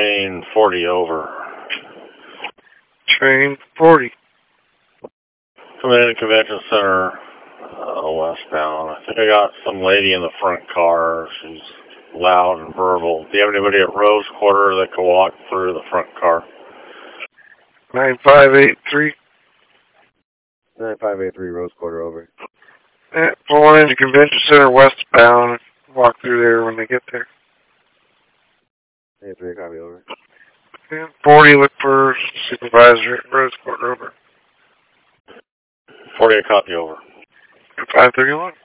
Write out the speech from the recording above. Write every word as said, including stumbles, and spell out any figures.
Train forty over. Train forty. Coming in Convention Center, uh, westbound. I think I got some lady in the front car. She's loud and verbal. Do you have anybody at Rose Quarter that can walk through the front car? nine five eight three. nine five eight three Rose Quarter, over. Yeah, pulling into Convention Center westbound. Walk through there when they get there. eight three, copy, over. Yeah, forty, look for supervisor at Rose Quarter, over. forty, copy, over. five thirty-one.